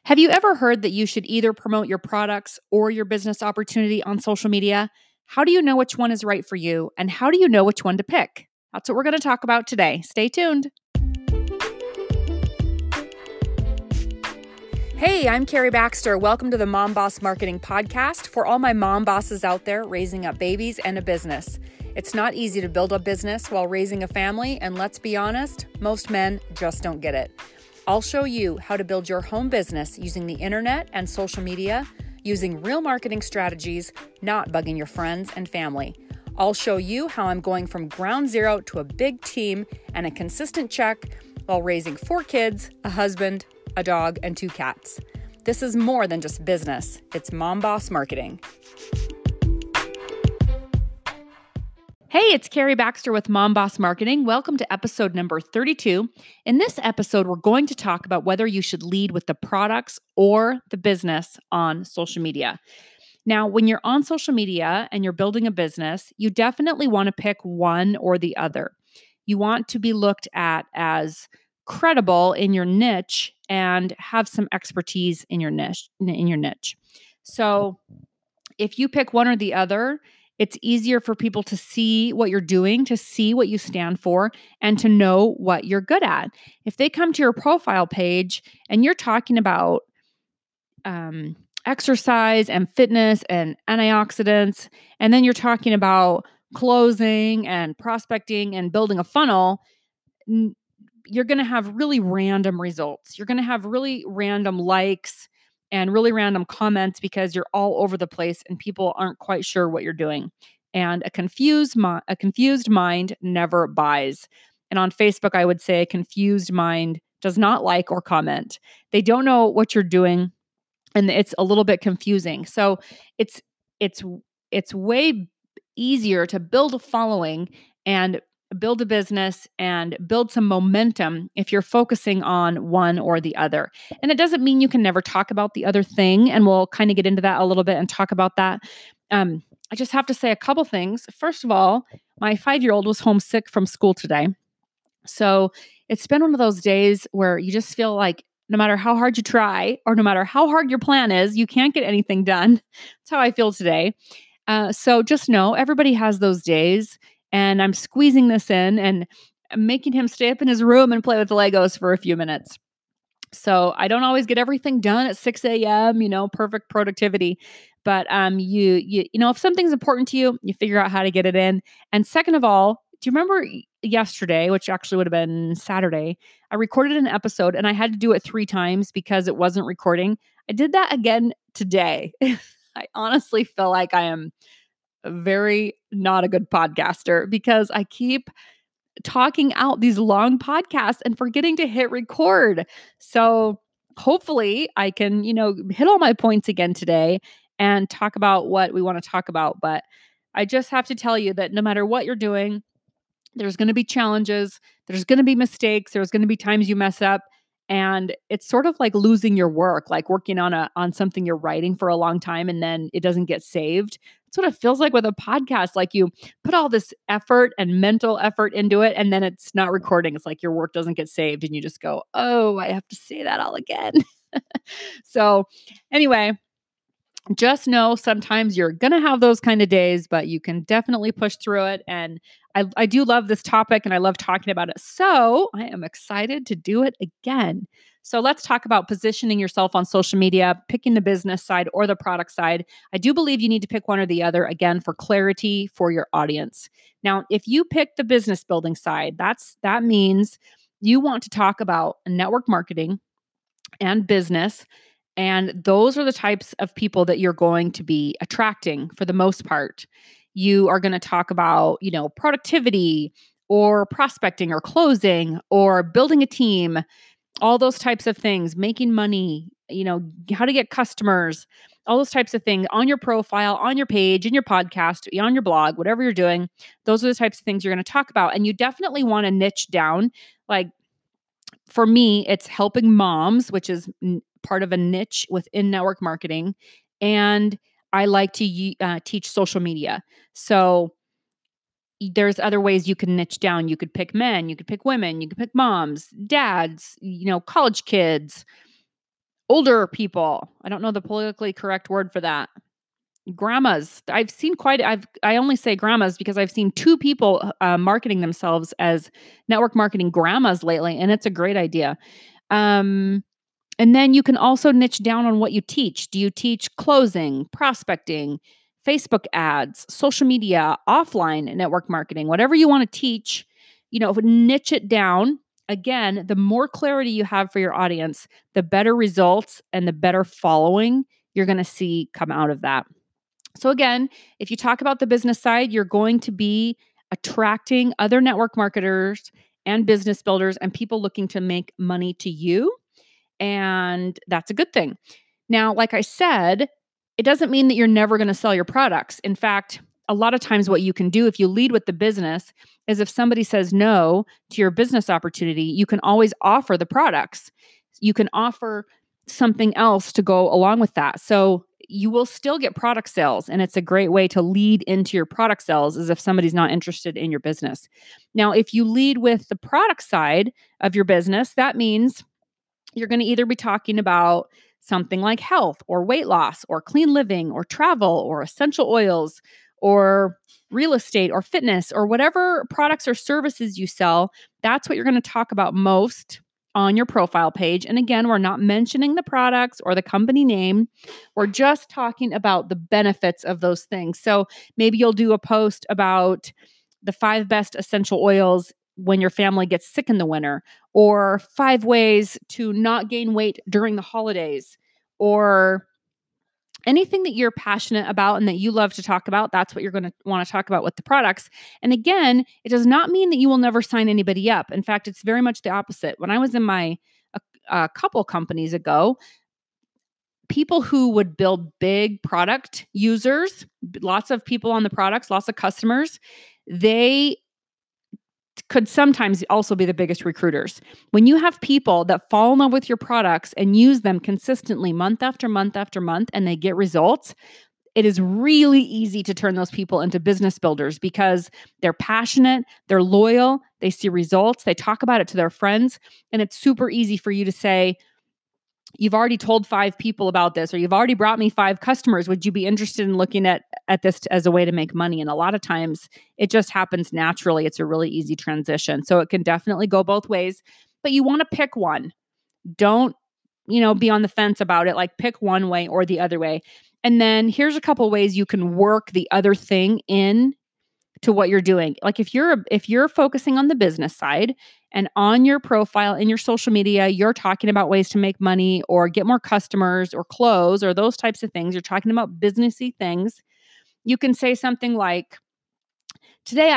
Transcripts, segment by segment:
Have you ever heard that you should either promote your products or your business opportunity on social media? How do you know which one is right for you? And how do you know which one to pick? That's what we're going to talk about today. Stay tuned. Hey, I'm Carrie Baxter. Welcome to the Mom Boss Marketing Podcast for all my mom bosses out there raising up babies and a business. It's not easy to build a business while raising a family, and let's be honest, most men just don't get it. I'll show you how to build your home business using the internet and social media, using real marketing strategies, not bugging your friends and family. I'll show you how I'm going from ground zero to a big team and a consistent check while raising 4 kids, a husband, a dog, and 2 cats. This is more than just business. It's Mom Boss Marketing. Hey, it's Carrie Baxter with Mom Boss Marketing. Welcome to episode number 32. In this episode, we're going to talk about whether you should lead with the products or the business on social media. Now, when you're on social media and you're building a business, you definitely want to pick one or the other. You want to be looked at as credible in your niche and have some expertise in your niche. So, if you pick one or the other, it's easier for people to see what you're doing, to see what you stand for, and to know what you're good at. If they come to your profile page and you're talking about exercise and fitness and antioxidants, and then you're talking about closing and prospecting and building a funnel, you're going to have really random results. You're going to have really random likes and really random comments because you're all over the place and people aren't quite sure what you're doing. And a confused mind never buys. And on Facebook, I would say a confused mind does not like or comment. They don't know what you're doing, and it's a little bit confusing. So it's way easier to build a following and build a business and build some momentum if you're focusing on one or the other. And it doesn't mean you can never talk about the other thing. And we'll kind of get into that a little bit and talk about that. I just have to say a couple things. First of all, my 5-year-old was homesick from school today. So it's been one of those days where you just feel like no matter how hard you try or no matter how hard your plan is, you can't get anything done. That's how I feel today. So just know everybody has those days. And I'm squeezing this in and making him stay up in his room and play with the Legos for a few minutes. So I don't always get everything done at 6 a.m., perfect productivity. But if something's important to you, you figure out how to get it in. And second of all, do you remember yesterday, which actually would have been Saturday, I recorded an episode and I had to do it 3 times because it wasn't recording. I did that again today. I honestly feel like I am very not a good podcaster because I keep talking out these long podcasts and forgetting to hit record. So hopefully I can, hit all my points again today and talk about what we want to talk about. But I just have to tell you that no matter what you're doing, there's going to be challenges, there's going to be mistakes, there's going to be times you mess up. And it's sort of like losing your work, like working on something you're writing for a long time and then it doesn't get saved. That's what it feels like with a podcast. Like you put all this effort and mental effort into it and then it's not recording. It's like your work doesn't get saved and you just go, oh, I have to say that all again. So anyway, just know sometimes you're going to have those kind of days, but you can definitely push through it. And I do love this topic and I love talking about it. So I am excited to do it again. So let's talk about positioning yourself on social media, picking the business side or the product side. I do believe you need to pick one or the other, again, for clarity for your audience. Now, if you pick the business building side, that means you want to talk about network marketing and business. And those are the types of people that you're going to be attracting for the most part. You are going to talk about, productivity or prospecting or closing or building a team, all those types of things, making money, how to get customers, all those types of things on your profile, on your page, in your podcast, on your blog, whatever you're doing. Those are the types of things you're going to talk about. And you definitely want to niche down. Like for me, it's helping moms, which is part of a niche within network marketing. And I like to teach social media. So there's other ways you can niche down. You could pick men, you could pick women, you could pick moms, dads, college kids, Older people. I don't know the politically correct word for that. Grandmas. I only say grandmas because I've seen two people marketing themselves as network marketing grandmas lately, and it's a great idea. Um, and then you can also niche down on what you teach. Do you teach closing, prospecting, Facebook ads, social media, offline network marketing, whatever you want to teach, niche it down. Again, the more clarity you have for your audience, the better results and the better following you're going to see come out of that. So again, if you talk about the business side, you're going to be attracting other network marketers and business builders and people looking to make money to you. And that's a good thing. Now, like I said, it doesn't mean that you're never going to sell your products. In fact, a lot of times what you can do if you lead with the business is if somebody says no to your business opportunity, you can always offer the products. You can offer something else to go along with that. So you will still get product sales. And it's a great way to lead into your product sales as if somebody's not interested in your business. Now, if you lead with the product side of your business, that means you're going to either be talking about something like health or weight loss or clean living or travel or essential oils or real estate or fitness or whatever products or services you sell. That's what you're going to talk about most on your profile page. And again, we're not mentioning the products or the company name. We're just talking about the benefits of those things. So maybe you'll do a post about the 5 best essential oils when your family gets sick in the winter, or 5 ways to not gain weight during the holidays, or anything that you're passionate about and that you love to talk about. That's what you're going to want to talk about with the products. And again, it does not mean that you will never sign anybody up. In fact, it's very much the opposite. When I was in my a couple companies ago, people who would build big product users, lots of people on the products, lots of customers, they could sometimes also be the biggest recruiters. When you have people that fall in love with your products and use them consistently month after month after month and they get results, it is really easy to turn those people into business builders because they're passionate, they're loyal, they see results, they talk about it to their friends, and it's super easy for you to say, you've already told 5 people about this, or you've already brought me 5 customers. Would you be interested in looking at this as a way to make money? And a lot of times it just happens naturally. It's a really easy transition. So it can definitely go both ways, but you want to pick one. Don't, be on the fence about it. Like pick one way or the other way. And then here's a couple ways you can work the other thing in to what you're doing. Like if you're focusing on the business side and on your profile in your social media, you're talking about ways to make money or get more customers or close or those types of things. You're talking about businessy things. You can say something like, today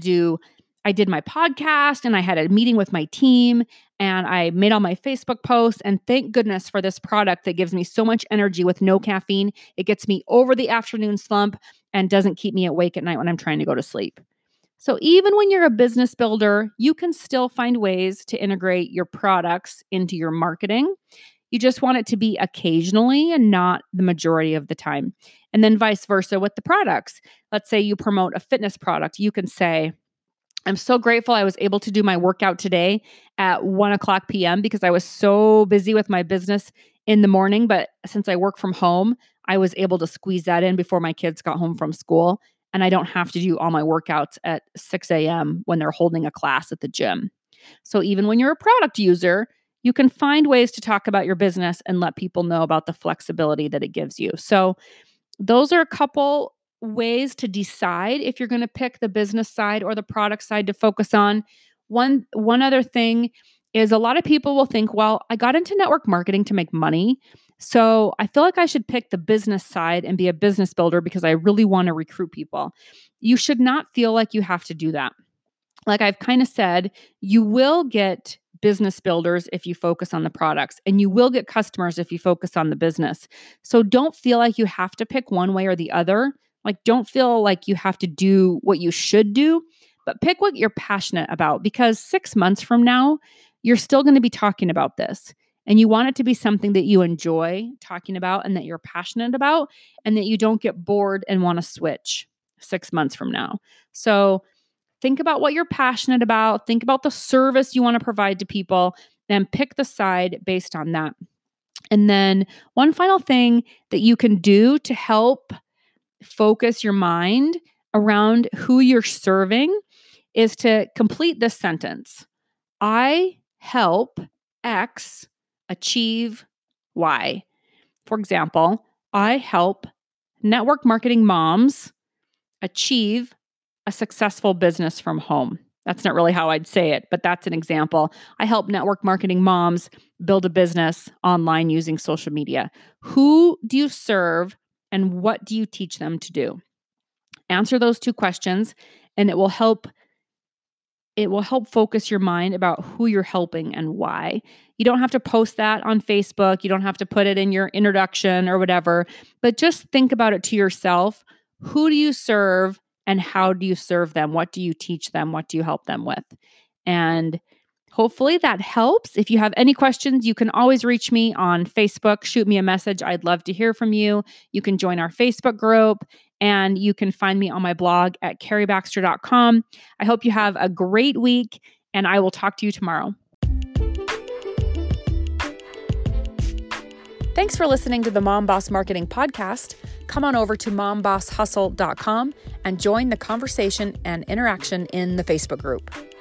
I did my podcast and I had a meeting with my team and I made all my Facebook posts, and thank goodness for this product that gives me so much energy with no caffeine. It gets me over the afternoon slump and doesn't keep me awake at night when I'm trying to go to sleep. So even when you're a business builder, you can still find ways to integrate your products into your marketing. You just want it to be occasionally and not the majority of the time. And then vice versa with the products. Let's say you promote a fitness product. You can say, I'm so grateful I was able to do my workout today at 1:00 p.m. because I was so busy with my business in the morning. But since I work from home, I was able to squeeze that in before my kids got home from school. And I don't have to do all my workouts at 6 a.m. when they're holding a class at the gym. So even when you're a product user, you can find ways to talk about your business and let people know about the flexibility that it gives you. So those are a couple ways to decide if you're going to pick the business side or the product side to focus on. One other thing is a lot of people will think, well, I got into network marketing to make money. So I feel like I should pick the business side and be a business builder because I really want to recruit people. You should not feel like you have to do that. Like I've kind of said, you will get business builders if you focus on the products, and you will get customers if you focus on the business. So don't feel like you have to pick one way or the other. Like don't feel like you have to do what you should do, but pick what you're passionate about, because 6 months from now, you're still going to be talking about this. And you want it to be something that you enjoy talking about and that you're passionate about, and that you don't get bored and want to switch 6 months from now. So think about what you're passionate about. Think about the service you want to provide to people, and pick the side based on that. And then one final thing that you can do to help focus your mind around who you're serving is to complete this sentence. I help X achieve Y. For example, I help network marketing moms achieve a successful business from home. That's not really how I'd say it, but that's an example. I help network marketing moms build a business online using social media. Who do you serve and what do you teach them to do? Answer those two questions and it will help focus your mind about who you're helping and why. You don't have to post that on Facebook. You don't have to put it in your introduction or whatever, but just think about it to yourself. Who do you serve and how do you serve them? What do you teach them? What do you help them with? And hopefully that helps. If you have any questions, you can always reach me on Facebook. Shoot me a message. I'd love to hear from you. You can join our Facebook group and you can find me on my blog at carriebaxter.com. I hope you have a great week and I will talk to you tomorrow. Thanks for listening to the Mom Boss Marketing Podcast. Come on over to mombosshustle.com and join the conversation and interaction in the Facebook group.